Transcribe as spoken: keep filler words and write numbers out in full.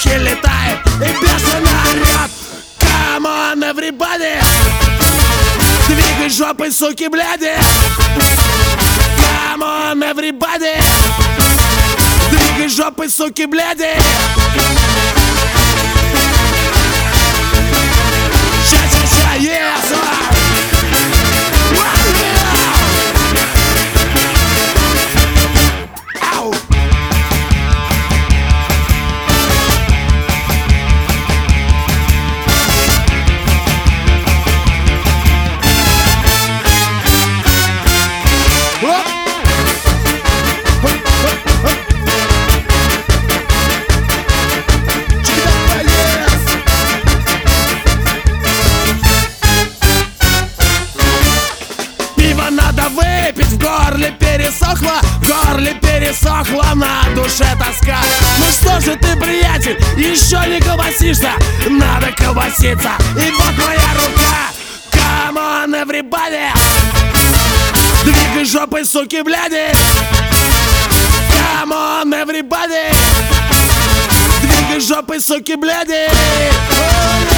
воздухе летает и бешено орёт. Come on, everybody! Двигай жопой, суки, бляди! Come on, everybody! Двигай жопой, суки, бляди! Ща-ща-ща, yes! Ау! Надо выпить, в горле пересохло, в горле пересохло, на душе тоска. Ну что же ты, приятель, еще не колбасишься? Надо колбаситься, и вот моя рука. Come on, everybody! Двигай жопой, суки, бляди! Come on, everybody! Двигай жопой, суки, бляди!